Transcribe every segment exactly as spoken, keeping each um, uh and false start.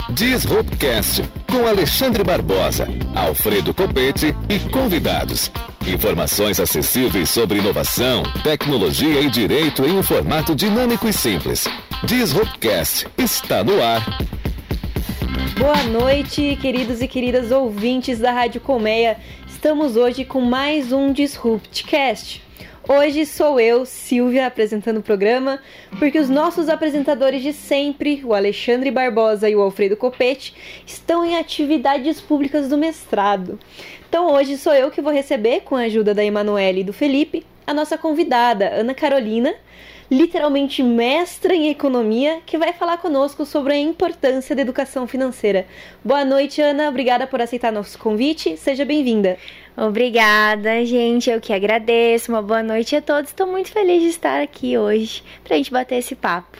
Disruptcast, com Alexandre Barbosa, Alfredo Copete e convidados. Informações acessíveis sobre inovação, tecnologia e direito em um formato dinâmico e simples. Disruptcast está no ar. Boa noite, queridos e queridas ouvintes da Rádio Colmeia. Estamos hoje com mais um Disruptcast. Hoje sou eu, Silvia, apresentando o programa, porque os nossos apresentadores de sempre, o Alexandre Barbosa e o Alfredo Copete, estão em atividades públicas do mestrado. Então hoje sou eu que vou receber, com a ajuda da Emanuele e do Felipe, a nossa convidada, Ana Carolina, literalmente mestra em economia, que vai falar conosco sobre a importância da educação financeira. Boa noite, Ana. Obrigada por aceitar nosso convite. Seja bem-vinda. Obrigada, gente. Eu que agradeço. Uma boa noite a todos. Estou muito feliz de estar aqui hoje para a gente bater esse papo.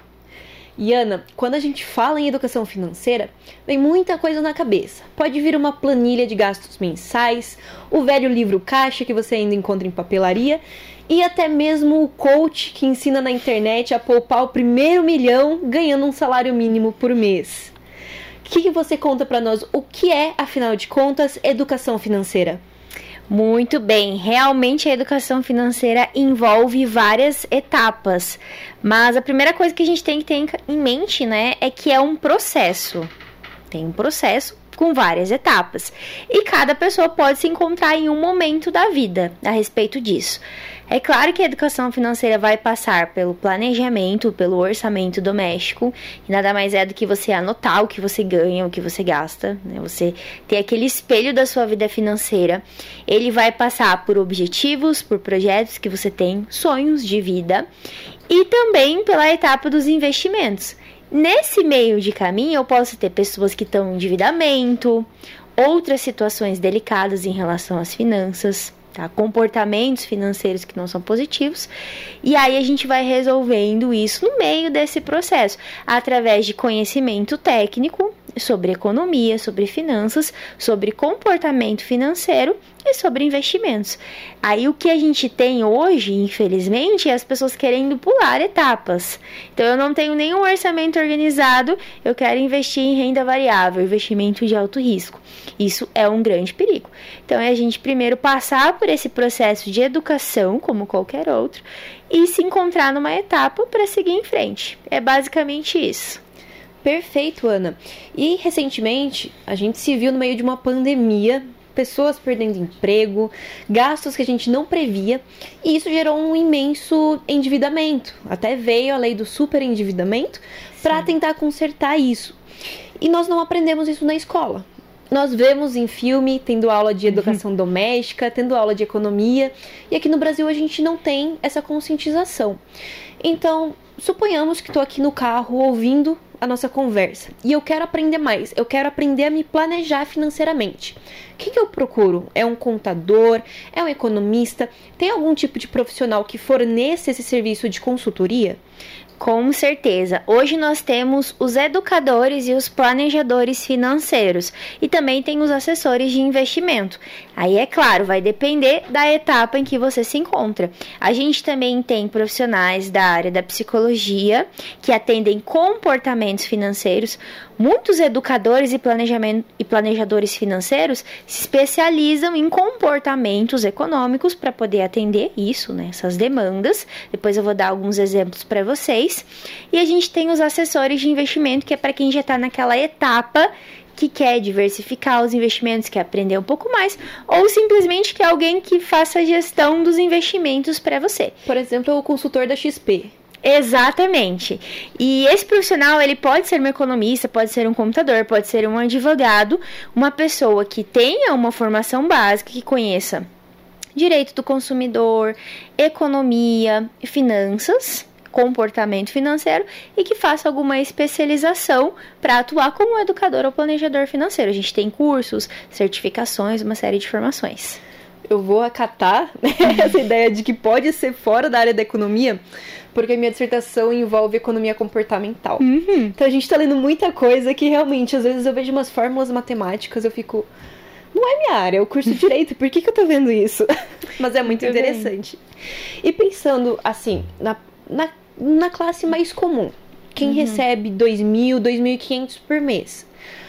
E Ana, quando a gente fala em educação financeira, vem muita coisa na cabeça. Pode vir uma planilha de gastos mensais, o velho livro caixa que você ainda encontra em papelaria, e até mesmo o coach que ensina na internet a poupar o primeiro milhão ganhando um salário mínimo por mês. O que, que você conta para nós? O que é, afinal de contas, educação financeira? Muito bem, realmente a educação financeira envolve várias etapas, mas a primeira coisa que a gente tem que ter em mente, né, é que é um processo. Tem um processo com várias etapas e cada pessoa pode se encontrar em um momento da vida a respeito disso. É claro que a educação financeira vai passar pelo planejamento, pelo orçamento doméstico, e nada mais é do que você anotar o que você ganha, o que você gasta, né? Você ter aquele espelho da sua vida financeira. Ele vai passar por objetivos, por projetos que você tem, sonhos de vida, e também pela etapa dos investimentos. Nesse meio de caminho, eu posso ter pessoas que estão em endividamento, outras situações delicadas em relação às finanças, tá? Comportamentos financeiros que não são positivos, e aí a gente vai resolvendo isso no meio desse processo, através de conhecimento técnico sobre economia, sobre finanças, sobre comportamento financeiro e sobre investimentos. Aí o que a gente tem hoje, infelizmente, é as pessoas querendo pular etapas. Então eu não tenho nenhum orçamento organizado, eu quero investir em renda variável, investimento de alto risco. Isso é um grande perigo. Então é a gente primeiro passar por esse processo de educação, como qualquer outro, e se encontrar numa etapa para seguir em frente. É basicamente isso. Perfeito, Ana. E recentemente a gente se viu no meio de uma pandemia, pessoas perdendo emprego, gastos que a gente não previa, e isso gerou um imenso endividamento. Até veio a lei do superendividamento para tentar consertar isso. E nós não aprendemos isso na escola. Nós vemos em filme, tendo aula de educação uhum. doméstica, tendo aula de economia, e aqui no Brasil a gente não tem essa conscientização. Então, suponhamos que estou aqui no carro ouvindo a nossa conversa e eu quero aprender mais, eu quero aprender a me planejar financeiramente. O que, que eu procuro? É um contador? É um economista? Tem algum tipo de profissional que forneça esse serviço de consultoria? Com certeza. Hoje nós temos os educadores e os planejadores financeiros e também tem os assessores de investimento. Aí, é claro, vai depender da etapa em que você se encontra. A gente também tem profissionais da área da psicologia que atendem comportamentos financeiros. Muitos educadores e, planejamento, e planejadores financeiros se especializam em comportamentos econômicos para poder atender isso, né, essas demandas. Depois eu vou dar alguns exemplos para vocês. E a gente tem os assessores de investimento, que é para quem já está naquela etapa que quer diversificar os investimentos, quer aprender um pouco mais, ou simplesmente quer alguém que faça a gestão dos investimentos para você. Por exemplo, o consultor da X P. Exatamente. E esse profissional, ele pode ser um economista, pode ser um contador, pode ser um advogado, uma pessoa que tenha uma formação básica, que conheça direito do consumidor, economia, finanças, comportamento financeiro e que faça alguma especialização para atuar como educador ou planejador financeiro. A gente tem cursos, certificações, uma série de formações. Eu vou acatar, né, essa ideia de que pode ser fora da área da economia, porque a minha dissertação envolve economia comportamental. Uhum. Então a gente tá lendo muita coisa que realmente, às vezes eu vejo umas fórmulas matemáticas, eu fico... Não é minha área, é o curso de Direito, por que que eu tô vendo isso? Mas é muito, muito interessante. Bem. E pensando, assim, na, na, na classe mais comum, quem uhum. recebe dois mil, dois mil e quinhentos por mês,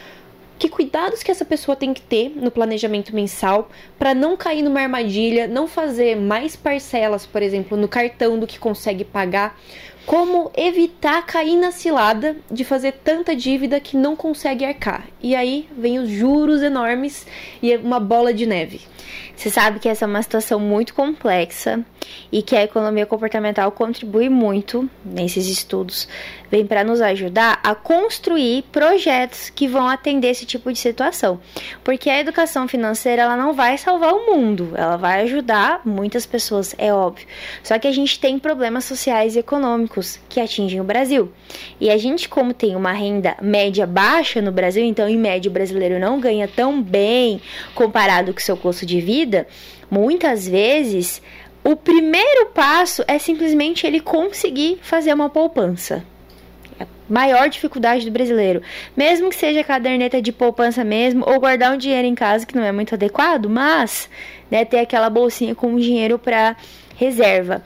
Que cuidados que essa pessoa tem que ter no planejamento mensal para não cair numa armadilha, não fazer mais parcelas, por exemplo, no cartão do que consegue pagar. Como evitar cair na cilada de fazer tanta dívida que não consegue arcar. E aí vem os juros enormes e uma bola de neve. Você sabe que essa é uma situação muito complexa e que a economia comportamental contribui muito nesses estudos. Vem para nos ajudar a construir projetos que vão atender esse tipo de situação. Porque a educação financeira, ela não vai salvar o mundo, ela vai ajudar muitas pessoas, é óbvio. Só que a gente tem problemas sociais e econômicos que atingem o Brasil. E a gente, como tem uma renda média baixa no Brasil, então em média o brasileiro não ganha tão bem comparado com o seu custo de vida, muitas vezes o primeiro passo é simplesmente ele conseguir fazer uma poupança. É a maior dificuldade do brasileiro. Mesmo que seja caderneta de poupança mesmo, ou guardar um dinheiro em casa, que não é muito adequado, mas né, ter aquela bolsinha com dinheiro para reserva.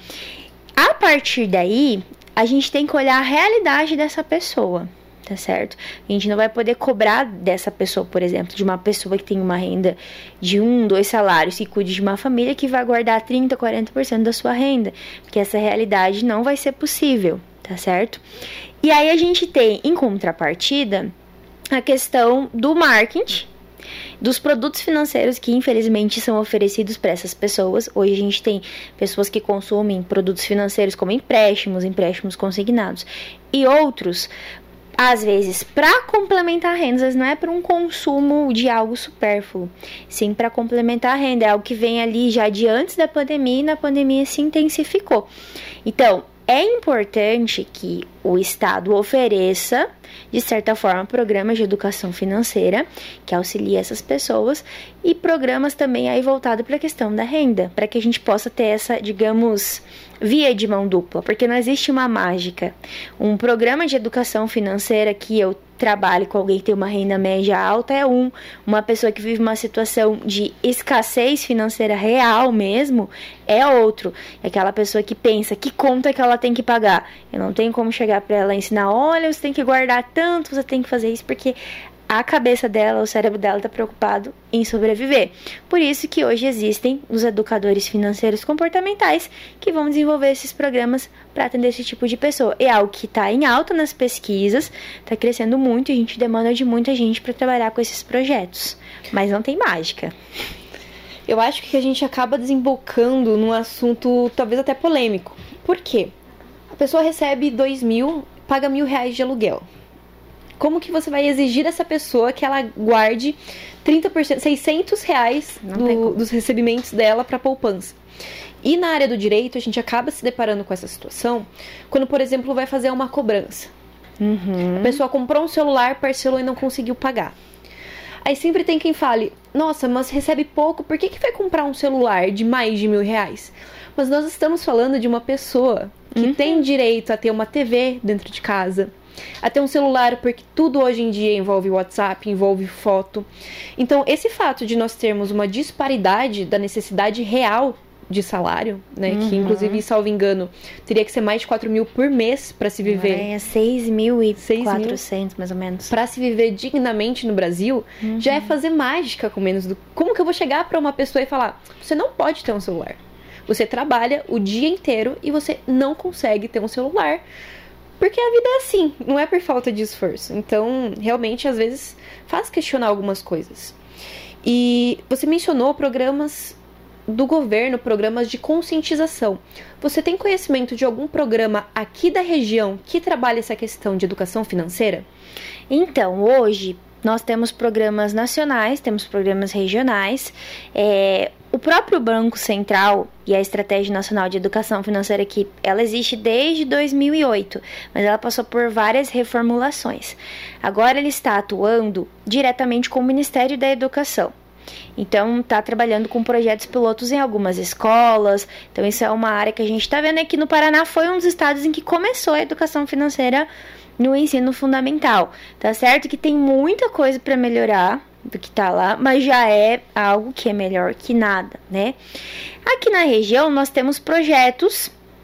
A partir daí, a gente tem que olhar a realidade dessa pessoa. Tá certo? A gente não vai poder cobrar dessa pessoa, por exemplo, de uma pessoa que tem uma renda de um, dois salários, que cuide de uma família que vai guardar trinta, quarenta por cento da sua renda, porque essa realidade não vai ser possível, tá certo? E aí a gente tem, em contrapartida, a questão do marketing, dos produtos financeiros que infelizmente são oferecidos para essas pessoas. Hoje a gente tem pessoas que consomem produtos financeiros como empréstimos, empréstimos consignados e outros, às vezes, para complementar a renda, às vezes não é para um consumo de algo supérfluo, sim para complementar a renda, é algo que vem ali já de antes da pandemia e na pandemia se intensificou. Então, é importante que o Estado ofereça, de certa forma, programas de educação financeira que auxiliem essas pessoas e programas também aí voltados para a questão da renda, para que a gente possa ter essa, digamos, via de mão dupla, porque não existe uma mágica. Um programa de educação financeira que eu trabalhe com alguém que tem uma renda média alta é um, uma pessoa que vive uma situação de escassez financeira real mesmo é outro. É aquela pessoa que pensa que conta que ela tem que pagar. Eu não tenho como chegar para ela e ensinar, olha, você tem que guardar tanto, você tem que fazer isso, porque a cabeça dela, o cérebro dela está preocupado em sobreviver. Por isso que hoje existem os educadores financeiros comportamentais que vão desenvolver esses programas para atender esse tipo de pessoa. É algo que está em alta nas pesquisas, está crescendo muito e a gente demanda de muita gente para trabalhar com esses projetos. Mas não tem mágica. Eu acho que a gente acaba desembocando num assunto talvez até polêmico. Por quê? A pessoa recebe dois mil, paga mil reais de aluguel. Como que você vai exigir dessa pessoa que ela guarde trinta por cento, seiscentos reais do, dos recebimentos dela para poupança? E na área do direito, a gente acaba se deparando com essa situação quando, por exemplo, vai fazer uma cobrança. Uhum. A pessoa comprou um celular, parcelou e não conseguiu pagar. Aí sempre tem quem fale, nossa, mas recebe pouco, por que que vai comprar um celular de mais de mil reais? Mas nós estamos falando de uma pessoa que uhum. tem direito a ter uma T V dentro de casa, a ter um celular, porque tudo hoje em dia envolve WhatsApp, envolve foto. Então, esse fato de nós termos uma disparidade da necessidade real de salário, né, uhum. que inclusive, salvo engano, teria que ser mais de quatro mil por mês para se viver. É seis mil e quatrocentos, mais ou menos. Para se viver dignamente no Brasil, uhum. já é fazer mágica com menos do... Como que eu vou chegar para uma pessoa e falar, você não pode ter um celular? Você trabalha o dia inteiro e você não consegue ter um celular. Porque a vida é assim, não é por falta de esforço. Então, realmente, às vezes, faz questionar algumas coisas. E você mencionou programas do governo, programas de conscientização. Você tem conhecimento de algum programa aqui da região que trabalha essa questão de educação financeira? Então, hoje, nós temos programas nacionais, temos programas regionais. É, o próprio Banco Central e a Estratégia Nacional de Educação Financeira, que ela existe desde dois mil e oito, mas ela passou por várias reformulações. Agora ele está atuando diretamente com o Ministério da Educação. Então, está trabalhando com projetos pilotos em algumas escolas. Então, isso é uma área que a gente está vendo aqui no Paraná. Foi um dos estados em que começou a educação financeira no ensino fundamental. Tá certo que tem muita coisa para melhorar do que tá lá, mas já é algo que é melhor que nada, né? Aqui na região, nós temos projetos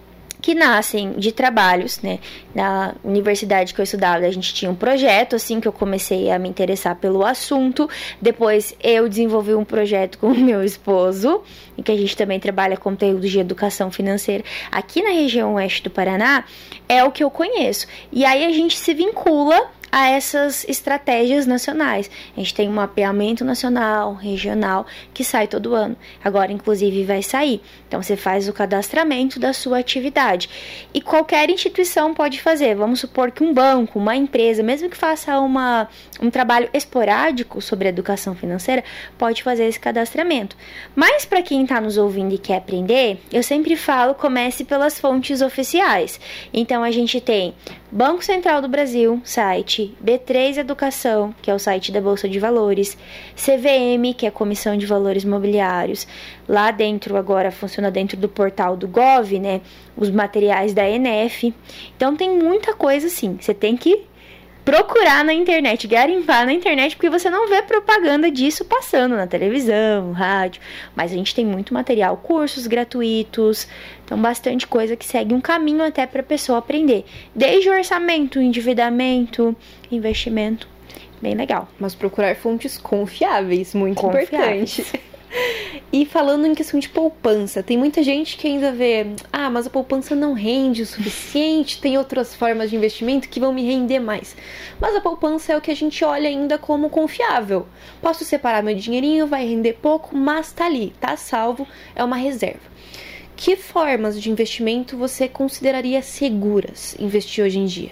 que nascem de trabalhos, né? Na universidade que eu estudava, a gente tinha um projeto, assim que eu comecei a me interessar pelo assunto. Depois eu desenvolvi um projeto com o meu esposo, em que a gente também trabalha conteúdo de educação financeira. Aqui na região oeste do Paraná, é o que eu conheço. E aí a gente se vincula a essas estratégias nacionais. A gente tem um mapeamento nacional, regional, que sai todo ano. Agora, inclusive, vai sair. Então, você faz o cadastramento da sua atividade. E qualquer instituição pode fazer. Vamos supor que um banco, uma empresa, mesmo que faça uma, um trabalho esporádico sobre educação financeira, pode fazer esse cadastramento. Mas, para quem está nos ouvindo e quer aprender, eu sempre falo, comece pelas fontes oficiais. Então, a gente tem Banco Central do Brasil, site, B três Educação, que é o site da Bolsa de Valores, C V M, que é a Comissão de Valores Mobiliários, lá dentro, agora funciona dentro do portal do Gov, né, os materiais da E N F. Então tem muita coisa assim, você tem que procurar na internet, garimpar na internet, porque você não vê propaganda disso passando na televisão, no rádio, mas a gente tem muito material, cursos gratuitos, então bastante coisa que segue um caminho até para a pessoa aprender, desde o orçamento, endividamento, investimento, bem legal. Mas procurar fontes confiáveis, muito Confiáveis. importante. E falando em questão de poupança, tem muita gente que ainda vê, ah, mas a poupança não rende o suficiente, tem outras formas de investimento que vão me render mais. Mas a poupança é o que a gente olha ainda como confiável. Posso separar meu dinheirinho, vai render pouco, mas tá ali, tá salvo, é uma reserva. Que formas de investimento você consideraria seguras investir hoje em dia?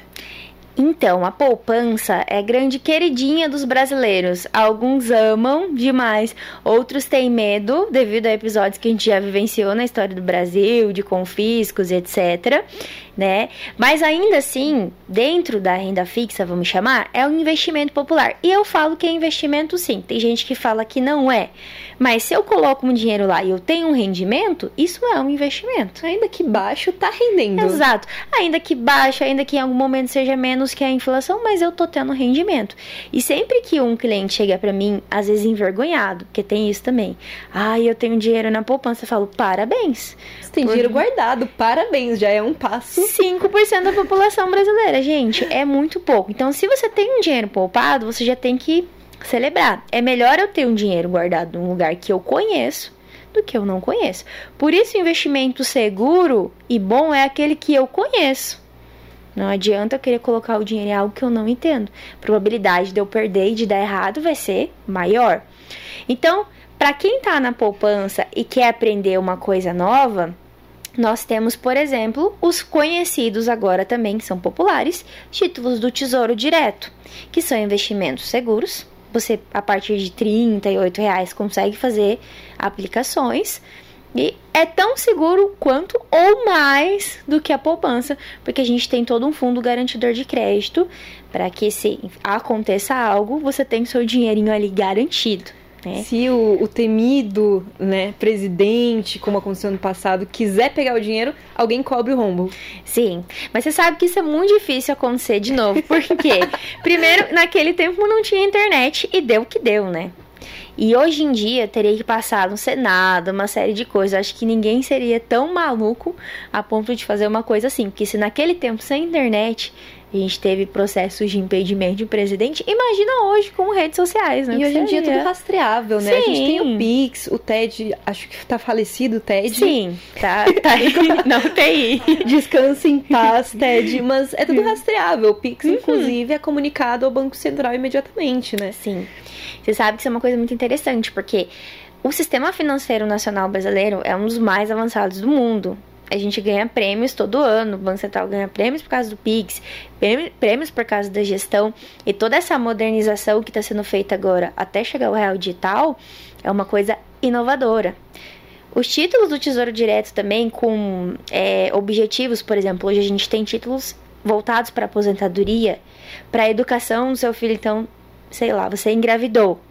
Então, a poupança é a grande queridinha dos brasileiros. Alguns amam demais, outros têm medo, devido a episódios que a gente já vivenciou na história do Brasil, de confiscos, etcétera, né? Mas ainda assim, dentro da renda fixa, vamos chamar, é um investimento popular. E eu falo que é investimento sim, tem gente que fala que não é. Mas se eu coloco um dinheiro lá e eu tenho um rendimento, isso é um investimento. Ainda que baixo, tá rendendo. Exato. Ainda que baixo, ainda que em algum momento seja menos que a inflação, mas eu tô tendo rendimento. E sempre que um cliente chega pra mim, às vezes envergonhado, porque tem isso também. Ah, eu tenho dinheiro na poupança. Eu falo, parabéns. Você tem dinheiro guardado, parabéns, já é um passo. cinco por cento da população brasileira, gente, é muito pouco. Então, se você tem um dinheiro poupado, você já tem que celebrar. É melhor eu ter um dinheiro guardado num lugar que eu conheço do que eu não conheço. Por isso, o investimento seguro e bom é aquele que eu conheço. Não adianta eu querer colocar o dinheiro em algo que eu não entendo. A probabilidade de eu perder e de dar errado vai ser maior. Então, para quem tá na poupança e quer aprender uma coisa nova, nós temos, por exemplo, os conhecidos agora também, que são populares, títulos do Tesouro Direto, que são investimentos seguros. Você, a partir de trinta e oito reais, consegue fazer aplicações. E é tão seguro quanto ou mais do que a poupança, porque a gente tem todo um fundo garantidor de crédito para que, se aconteça algo, você tem seu dinheirinho ali garantido. É. Se o, o temido, né, presidente, como aconteceu no passado, quiser pegar o dinheiro, alguém cobre o rombo. Sim, mas você sabe que isso é muito difícil acontecer de novo. Por quê? Primeiro, naquele tempo não tinha internet e deu o que deu, né? E hoje em dia teria que passar no Senado, uma série de coisas. Acho que ninguém seria tão maluco a ponto de fazer uma coisa assim. Porque se naquele tempo, sem internet, a gente teve processos de impedimento de presidente, imagina hoje com redes sociais, né? E hoje em dia é tudo rastreável, né? Sim. A gente tem o Pix, o T E D, acho que tá falecido o T E D. Sim, tá, tá não tem. Descanse em paz, T E D, mas é tudo rastreável. O Pix, Uhum. inclusive, é comunicado ao Banco Central imediatamente, né? Sim. Você sabe que isso é uma coisa muito interessante, porque o sistema financeiro nacional brasileiro é um dos mais avançados do mundo. A gente ganha prêmios todo ano, o Banco Central ganha prêmios por causa do Pix, prêmios por causa da gestão, e toda essa modernização que está sendo feita agora até chegar ao real digital é uma coisa inovadora. Os títulos do Tesouro Direto também com é, objetivos, por exemplo, hoje a gente tem títulos voltados para a aposentadoria, para a educação do seu filho. Então, sei lá, você engravidou,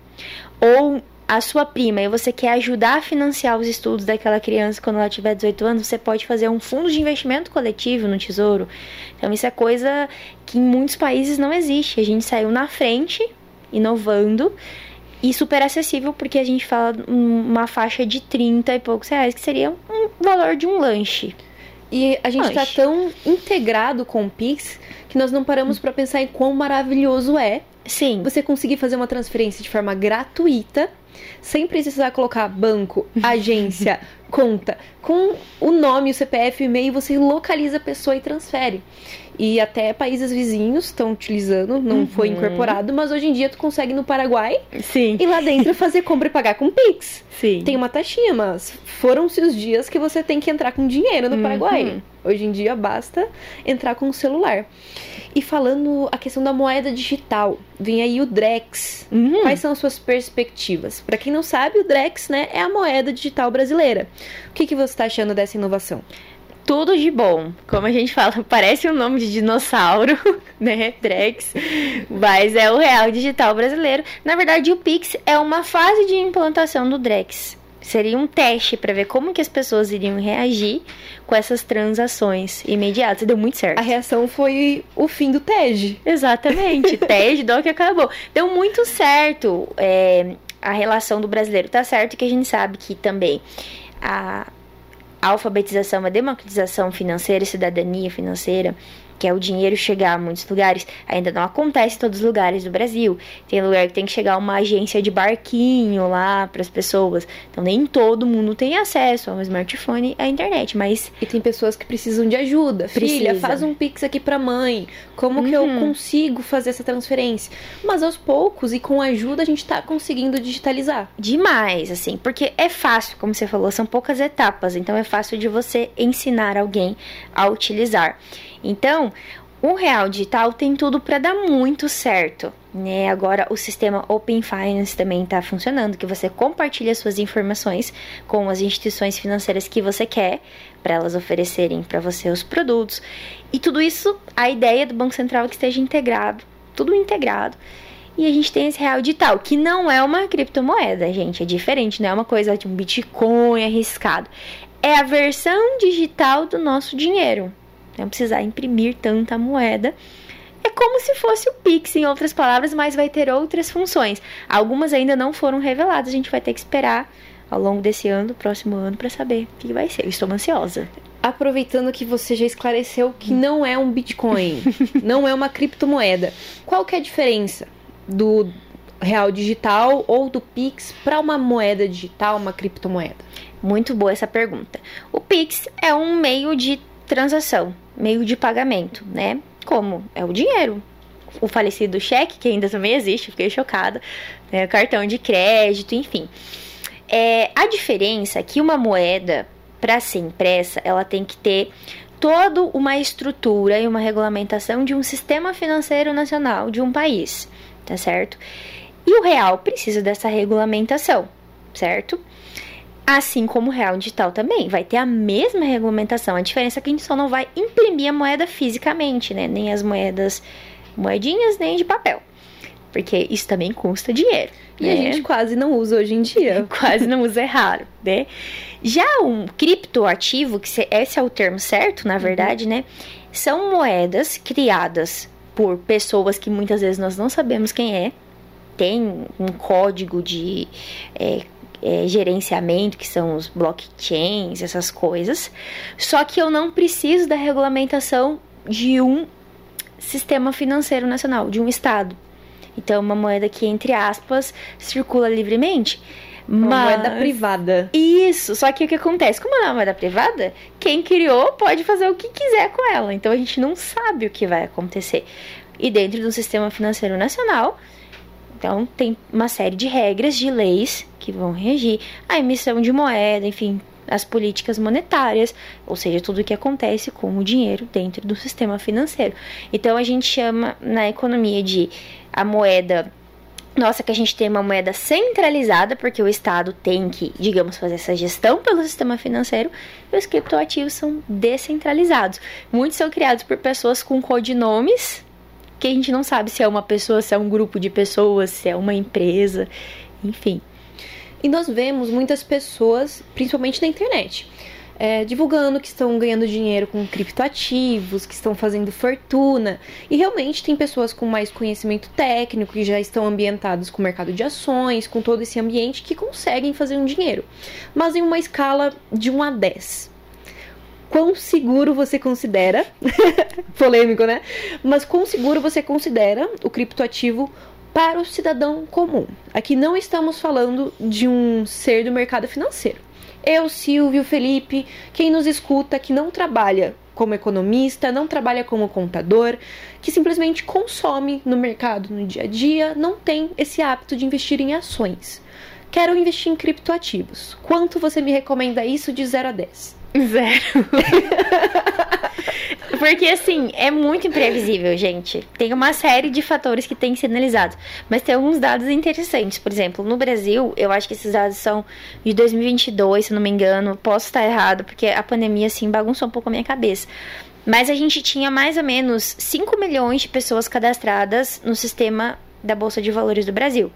ou a sua prima, e você quer ajudar a financiar os estudos daquela criança quando ela tiver dezoito anos, você pode fazer um fundo de investimento coletivo no Tesouro. Então, isso é coisa que em muitos países não existe. A gente saiu na frente, inovando, e super acessível, porque a gente fala uma faixa de trinta e poucos reais, que seria um valor de um lanche. E a gente Oxe. tá tão integrado com o Pix que nós não paramos pra pensar em quão maravilhoso é Sim. você conseguir fazer uma transferência de forma gratuita, sem precisar colocar banco, agência, conta. Com o nome, o C P F, o e-mail, você localiza a pessoa e transfere. E até países vizinhos estão utilizando, não Uhum. foi incorporado, mas hoje em dia tu consegue ir no Paraguai Sim. e lá dentro fazer compra e pagar com Pix. Sim. Tem uma taxinha, mas foram-se os dias que você tem que entrar com dinheiro no Uhum. Paraguai. Hoje em dia basta entrar com o celular. E falando a questão da moeda digital, vem aí o Drex. Uhum. Quais são as suas perspectivas? Para quem não sabe, o Drex, né, é a moeda digital brasileira. O que, que você está achando dessa inovação? Tudo de bom. Como a gente fala, parece um nome de dinossauro, né? Drex. Mas é o real digital brasileiro. Na verdade, o Pix é uma fase de implantação do Drex. Seria um teste para ver como que as pessoas iriam reagir com essas transações imediatas. Deu muito certo. A reação foi o fim do T E D. Exatamente. T E D, dó que acabou. Deu muito certo é, a relação do brasileiro. Tá certo que a gente sabe que também a A alfabetização, a democratização financeira e cidadania financeira, que é o dinheiro chegar a muitos lugares, ainda não acontece em todos os lugares do Brasil. Tem lugar que tem que chegar uma agência de barquinho lá para as pessoas. Então nem todo mundo tem acesso ao smartphone e à internet, mas E tem pessoas que precisam de ajuda. Filha, Precisa. faz um Pix aqui pra mãe. Como que eu Uhum. consigo fazer essa transferência? Mas aos poucos e com ajuda a gente tá conseguindo digitalizar. demais, assim, porque é fácil, como você falou, são poucas etapas, então é fácil de você ensinar alguém a utilizar. Então, o real digital tem tudo para dar muito certo, né? Agora o sistema Open Finance também está funcionando, que você compartilha suas informações com as instituições financeiras que você quer, para elas oferecerem para você os produtos. E tudo isso, a ideia do Banco Central é que esteja integrado, tudo integrado. E a gente tem esse real digital, que não é uma criptomoeda, gente, é diferente, não é uma coisa de um Bitcoin arriscado. É a versão digital do nosso dinheiro. Não precisar imprimir tanta moeda. É como se fosse o Pix, em outras palavras, mas vai ter outras funções. Algumas ainda não foram reveladas, a gente vai ter que esperar ao longo desse ano, próximo ano, para saber o que vai ser. Eu estou ansiosa. Aproveitando que você já esclareceu que não é um Bitcoin, não é uma criptomoeda, qual que é a diferença do real digital ou do Pix para uma moeda digital, uma criptomoeda? Muito boa essa pergunta. O Pix é um meio de transação, meio de pagamento, né? Como? É o dinheiro. O falecido cheque, que ainda também existe, fiquei chocada, né? Cartão de crédito, enfim. É, a diferença é que uma moeda, para ser impressa, ela tem que ter toda uma estrutura e uma regulamentação de um sistema financeiro nacional de um país, tá certo? E o real precisa dessa regulamentação, certo? Assim como o real digital também, vai ter a mesma regulamentação. A diferença é que a gente só não vai imprimir a moeda fisicamente, né? Nem as moedas, moedinhas, nem de papel. Porque isso também custa dinheiro. E né? a gente quase não usa hoje em dia. Quase não usa, é raro, né? Já um criptoativo, que esse é o termo certo, na verdade, né? São moedas criadas por pessoas que muitas vezes nós não sabemos quem é. Tem um código de é, é, gerenciamento, que são os blockchains, essas coisas. Só que eu não preciso da regulamentação de um sistema financeiro nacional, de um estado. Então, uma moeda que, entre aspas, circula livremente. Uma Mas... moeda privada. Isso, só que o que acontece? Como ela é uma moeda privada, quem criou pode fazer o que quiser com ela. Então, a gente não sabe o que vai acontecer. E dentro do sistema financeiro nacional, então, tem uma série de regras, de leis que vão regir a emissão de moeda, enfim, as políticas monetárias, ou seja, tudo o que acontece com o dinheiro dentro do sistema financeiro. Então, a gente chama na economia de a moeda... Nossa, que a gente tem uma moeda centralizada, porque o Estado tem que, digamos, fazer essa gestão pelo sistema financeiro, e os criptoativos são descentralizados. Muitos são criados por pessoas com codinomes, que a gente não sabe se é uma pessoa, se é um grupo de pessoas, se é uma empresa, enfim. E nós vemos muitas pessoas, principalmente na internet, é, divulgando que estão ganhando dinheiro com criptoativos, que estão fazendo fortuna. E realmente tem pessoas com mais conhecimento técnico, que já estão ambientados com o mercado de ações, com todo esse ambiente, que conseguem fazer um dinheiro. Mas em uma escala de um a dez. quão seguro você considera, polêmico, né? Mas quão seguro você considera o criptoativo para o cidadão comum. Aqui não estamos falando de um ser do mercado financeiro. Eu, Silvio, Felipe, quem nos escuta, que não trabalha como economista, não trabalha como contador, que simplesmente consome no mercado no dia a dia, não tem esse hábito de investir em ações. Quero investir em criptoativos. Quanto você me recomenda isso de zero a dez? Zero. Porque, assim, é muito imprevisível, gente. Tem uma série de fatores que têm que ser analisados. Mas tem alguns dados interessantes. Por exemplo, no Brasil, eu acho que esses dados são de dois mil e vinte e dois, se não me engano. Posso estar errado, porque a pandemia, assim, bagunçou um pouco a minha cabeça. Mas a gente tinha mais ou menos cinco milhões de pessoas cadastradas no sistema da Bolsa de Valores do Brasil.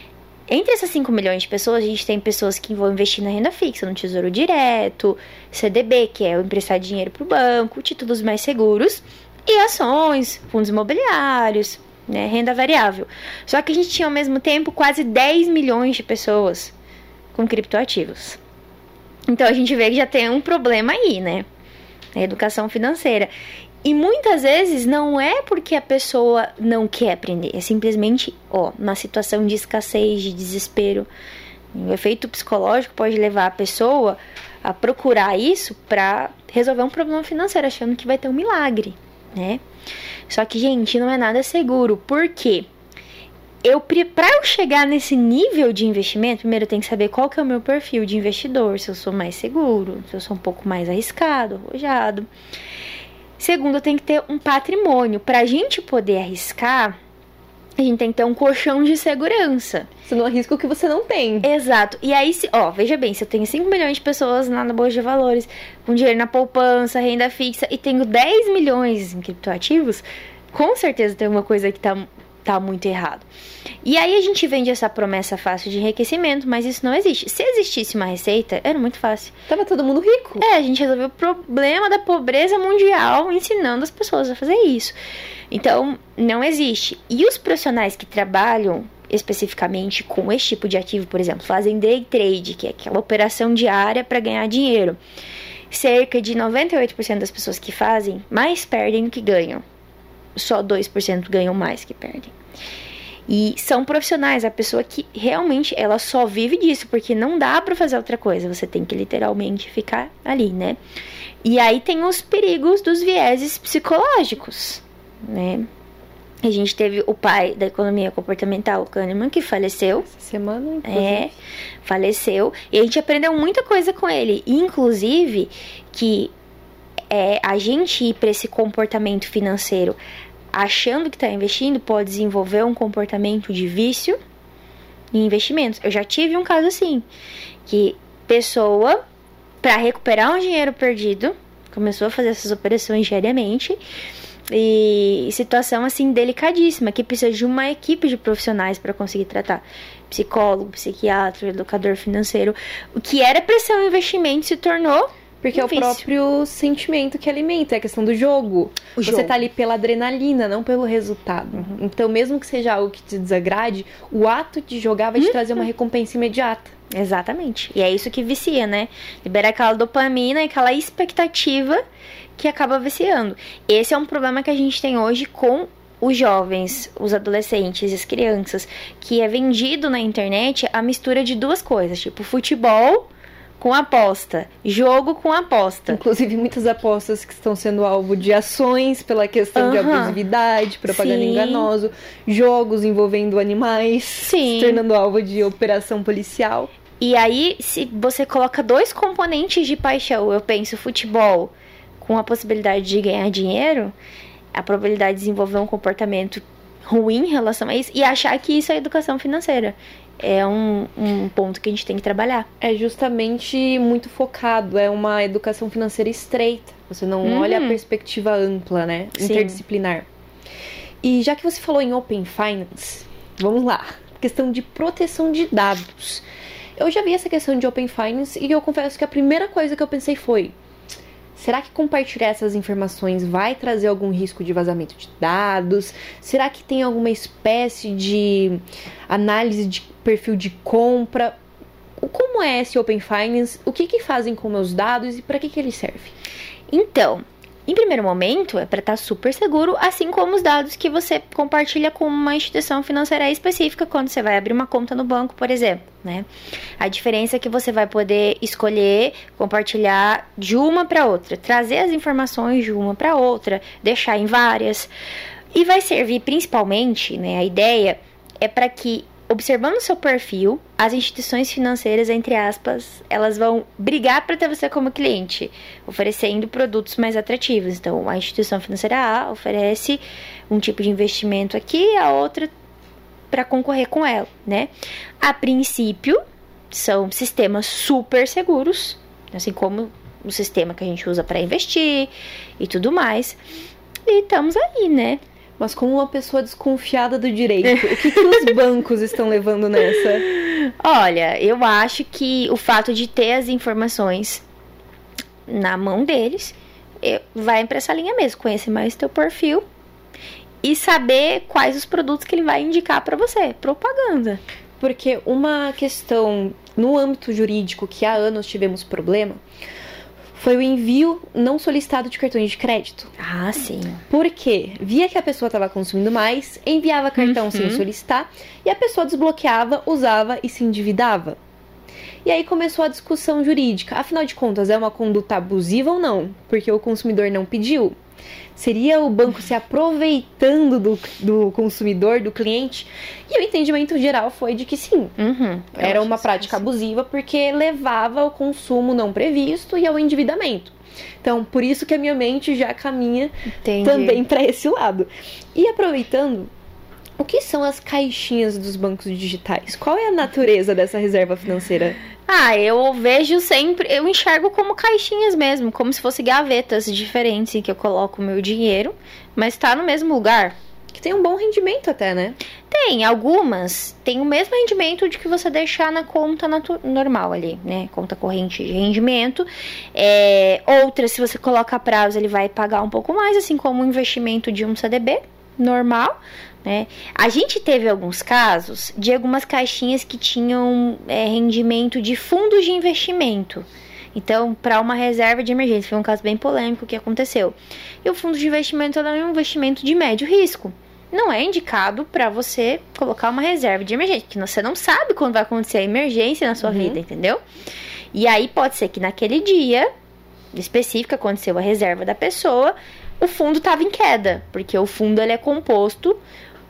Entre essas cinco milhões de pessoas, a gente tem pessoas que vão investir na renda fixa, no Tesouro Direto, C D B, que é o emprestar dinheiro para o banco, títulos mais seguros, e ações, fundos imobiliários, né, renda variável. Só que a gente tinha, ao mesmo tempo, quase dez milhões de pessoas com criptoativos. Então, a gente vê que já tem um problema aí, né? A educação financeira. E muitas vezes não é porque a pessoa não quer aprender, é simplesmente, ó, uma situação de escassez, de desespero. O efeito psicológico pode levar a pessoa a procurar isso para resolver um problema financeiro, achando que vai ter um milagre, né? Só que, gente, não é nada seguro. Por quê? Eu, para eu chegar nesse nível de investimento, primeiro eu tenho que saber qual que é o meu perfil de investidor, se eu sou mais seguro, se eu sou um pouco mais arriscado, arrojado. Segundo, eu tenho que ter um patrimônio. Pra gente poder arriscar, a gente tem que ter um colchão de segurança. Você não arrisca o que você não tem. Exato. E aí, se, ó, veja bem, se eu tenho cinco milhões de pessoas lá na Bolsa de Valores, com dinheiro na poupança, renda fixa, e tenho dez milhões em criptoativos, com certeza tem uma coisa que tá, tá muito errado. E aí a gente vende essa promessa fácil de enriquecimento, mas isso não existe. Se existisse uma receita, era muito fácil. Tava todo mundo rico. É, a gente resolveu o problema da pobreza mundial ensinando as pessoas a fazer isso. Então, não existe. E os profissionais que trabalham especificamente com esse tipo de ativo, por exemplo, fazem day trade, que é aquela operação diária para ganhar dinheiro. Cerca de noventa e oito por cento das pessoas que fazem mais perdem do que ganham. Só dois por cento ganham mais que perdem. E são profissionais, a pessoa que realmente ela só vive disso, porque não dá pra fazer outra coisa, você tem que literalmente ficar ali, né? E aí tem os perigos dos vieses psicológicos, né? A gente teve o pai da economia comportamental, o Kahneman, que faleceu. Essa semana, inclusive. É, faleceu. E a gente aprendeu muita coisa com ele, inclusive que é, a gente ir pra esse comportamento financeiro achando que está investindo, pode desenvolver um comportamento de vício em investimentos. Eu já tive um caso assim, que pessoa, para recuperar um dinheiro perdido, começou a fazer essas operações diariamente, e situação assim delicadíssima, que precisa de uma equipe de profissionais para conseguir tratar. Psicólogo, psiquiatra, educador financeiro. O que era para ser um investimento se tornou... Porque um é o próprio sentimento que alimenta, é a questão do jogo. O Você jogo. tá ali pela adrenalina, não pelo resultado. Uhum. Então, mesmo que seja algo que te desagrade, o ato de jogar vai te uhum. trazer uma recompensa imediata. Exatamente. E é isso que vicia, né? Libera aquela dopamina e aquela expectativa que acaba viciando. Esse é um problema que a gente tem hoje com os jovens, os adolescentes, as crianças, que é vendido na internet a mistura de duas coisas, tipo futebol com aposta, jogo com aposta. Inclusive muitas apostas que estão sendo alvo de ações pela questão uhum. de abusividade, propaganda Sim. enganoso, jogos envolvendo animais, Sim. se tornando alvo de operação policial. E aí, se você coloca dois componentes de paixão, eu penso futebol com a possibilidade de ganhar dinheiro, a probabilidade de desenvolver um comportamento ruim em relação a isso, e achar que isso é educação financeira. É um, um ponto que a gente tem que trabalhar. É justamente muito focado, é uma educação financeira estreita. Você não uhum. olha a perspectiva ampla, né? Sim. Interdisciplinar. E já que você falou em Open Finance, vamos lá. Questão de proteção de dados. Eu já vi essa questão de Open Finance e eu confesso que a primeira coisa que eu pensei foi: será que compartilhar essas informações vai trazer algum risco de vazamento de dados? Será que tem alguma espécie de análise de perfil de compra? Como é esse Open Finance? O que que fazem com meus dados e para que que ele serve? Então, em primeiro momento, é para estar super seguro, assim como os dados que você compartilha com uma instituição financeira específica quando você vai abrir uma conta no banco, por exemplo, né? A diferença é que você vai poder escolher compartilhar de uma para outra, trazer as informações de uma para outra, deixar em várias, e vai servir principalmente, né? A ideia é para que, observando o seu perfil, as instituições financeiras, entre aspas, elas vão brigar para ter você como cliente, oferecendo produtos mais atrativos. Então, a instituição financeira A oferece um tipo de investimento aqui, a outra para concorrer com ela, né? A princípio, são sistemas super seguros, assim como o sistema que a gente usa para investir e tudo mais. E estamos aí, né? Mas como uma pessoa desconfiada do direito, o que, que os bancos estão levando nessa? Olha, eu acho que o fato de ter as informações na mão deles vai para essa linha mesmo. Conhecer mais teu perfil e saber quais os produtos que ele vai indicar para você. Propaganda. Porque uma questão no âmbito jurídico que há anos tivemos problema foi o envio não solicitado de cartões de crédito. Ah, sim. Porque via que a pessoa estava consumindo mais, enviava cartão Uhum. sem solicitar, e a pessoa desbloqueava, usava e se endividava. E aí começou a discussão jurídica. Afinal de contas, é uma conduta abusiva ou não? Porque o consumidor não pediu? Seria o banco se aproveitando do, do consumidor, do cliente? E o entendimento geral foi de que sim. Uhum. Era uma prática abusiva porque levava ao consumo não previsto e ao endividamento. Então, por isso que a minha mente já caminha Entendi. também para esse lado. E aproveitando, o que são as caixinhas dos bancos digitais? Qual é a natureza dessa reserva financeira? Ah, eu vejo sempre, eu enxergo como caixinhas mesmo, como se fossem gavetas diferentes em que eu coloco o meu dinheiro, mas tá no mesmo lugar. Que tem um bom rendimento até, né? Tem, algumas tem o mesmo rendimento de que você deixar na conta natu- normal ali, né? Conta corrente de rendimento. É, outras, se você coloca a prazo, ele vai pagar um pouco mais, assim como o investimento de um C D B normal, né? A gente teve alguns casos de algumas caixinhas que tinham é, rendimento de fundos de investimento. Então, para uma reserva de emergência, foi um caso bem polêmico que aconteceu. E o fundo de investimento era um investimento de médio risco. Não é indicado para você colocar uma reserva de emergência, porque você não sabe quando vai acontecer a emergência na sua Uhum. vida, entendeu? E aí pode ser que naquele dia específico aconteceu a reserva da pessoa, o fundo estava em queda, porque o fundo ele é composto,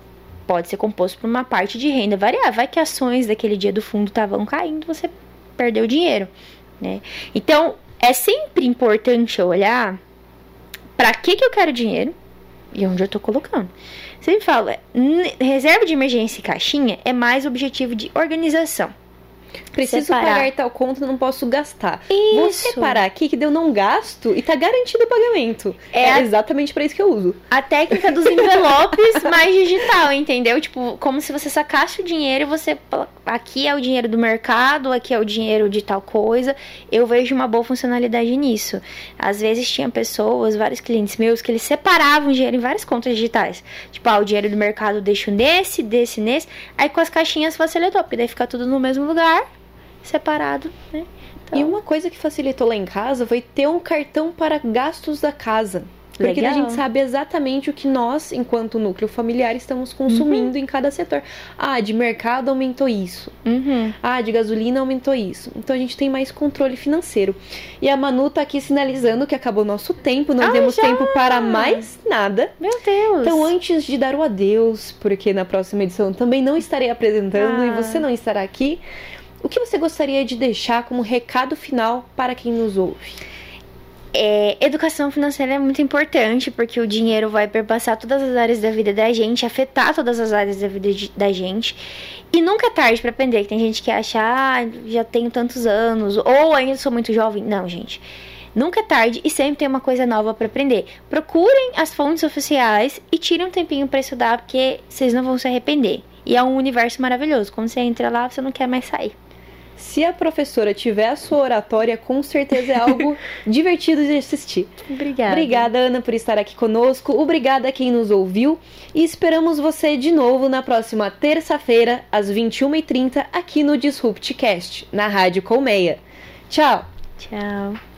pode ser composto por uma parte de renda variável. Vai que ações daquele dia do fundo estavam caindo, você perdeu dinheiro, né? Então, é sempre importante olhar para que que eu quero dinheiro e onde eu tô colocando. Sempre falo, é, n- reserva de emergência e caixinha é mais objetivo de organização. Preciso Separar. pagar tal conta, não posso gastar. Vou Isso. separar aqui que deu não gasto e tá garantido o pagamento. É É, a- exatamente para isso que eu uso. A técnica dos envelopes mais digital, entendeu? Tipo, como se você sacasse o dinheiro e você... Aqui é o dinheiro do mercado, aqui é o dinheiro de tal coisa. Eu vejo uma boa funcionalidade nisso. Às vezes tinha pessoas, vários clientes meus, que eles separavam o dinheiro em várias contas digitais. Tipo, ah, o dinheiro do mercado eu deixo nesse, desse, nesse. Aí com as caixinhas facilitou, porque daí fica tudo no mesmo lugar, separado, né? Então, E uma coisa que facilitou lá em casa foi ter um cartão para gastos da casa. Porque daí a Legal. gente sabe exatamente o que nós, enquanto núcleo familiar, estamos consumindo em cada setor. Ah, de mercado aumentou isso. uhum. Ah, de gasolina aumentou isso. Então a gente tem mais controle financeiro. E a Manu tá aqui sinalizando que acabou o nosso tempo, não Ah, temos já? tempo para mais nada. Meu Deus. Então, antes de dar o adeus, porque na próxima edição também não estarei apresentando Ah. e você não estará aqui, o que você gostaria de deixar como recado final para quem nos ouve? É, educação financeira é muito importante, porque o dinheiro vai perpassar todas as áreas da vida da gente, afetar todas as áreas da vida de- da gente. E nunca é tarde pra aprender, que tem gente que acha, ah, já tenho tantos anos, ou ainda sou muito jovem. Não, gente. Nunca é tarde e sempre tem uma coisa nova pra aprender. Procurem as fontes oficiais e tirem um tempinho pra estudar, porque vocês não vão se arrepender. E é um universo maravilhoso. Quando você entra lá, você não quer mais sair. Se a professora tiver a sua oratória, com certeza é algo divertido de assistir. Obrigada. Obrigada, Ana, por estar aqui conosco. Obrigada a quem nos ouviu. E esperamos você de novo na próxima terça-feira, às vinte e uma e trinta, aqui no Disruptcast, na Rádio Colmeia. Tchau! Tchau.